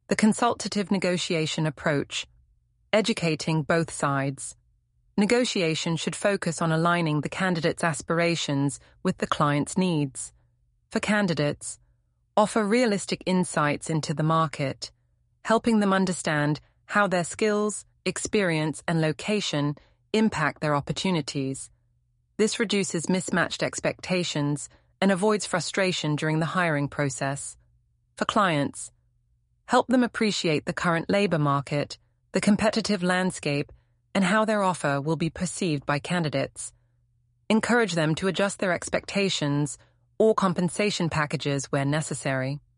The consultative negotiation approach, educating both sides. Negotiation should focus on aligning the candidate's aspirations with the client's needs. For candidates, offer realistic insights into the market, helping them understand how their skills, experience, and location impact their opportunities. This reduces mismatched expectations and avoids frustration during the hiring process. For clients, help them appreciate the current labor market, the competitive landscape, and how their offer will be perceived by candidates. Encourage them to adjust their expectations or compensation packages where necessary.